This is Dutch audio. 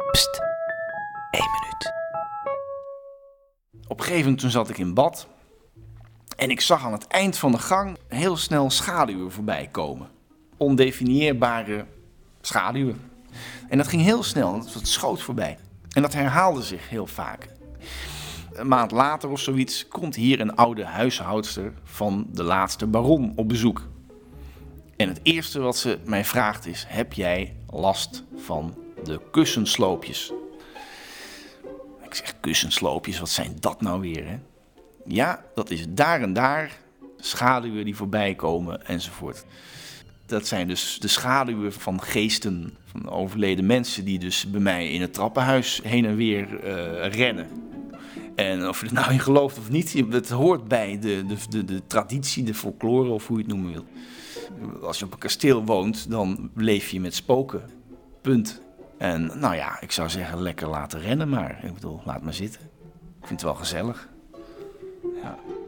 Pst, 1 minuut. Op een gegeven moment toen zat ik in bad en ik zag aan het eind van de gang heel snel schaduwen voorbij komen. Ondefinieerbare schaduwen. En dat ging heel snel, dat schoot voorbij. En dat herhaalde zich heel vaak. Een maand later of zoiets komt hier een oude huishoudster van de laatste baron op bezoek. En het eerste wat ze mij vraagt is: heb jij last van de kussensloopjes? Ik zeg: kussensloopjes, wat zijn dat nou weer, hè? Ja, dat is daar en daar, schaduwen die voorbij komen enzovoort. Dat zijn dus de schaduwen van geesten, van overleden mensen die dus bij mij in het trappenhuis heen en weer rennen. En of je er nou in gelooft of niet, het hoort bij de traditie, de folklore of hoe je het noemen wil. Als je op een kasteel woont, dan leef je met spoken. Punt. En nou ja, ik zou zeggen, lekker laten rennen maar. Ik bedoel, laat maar zitten. Ik vind het wel gezellig. Ja.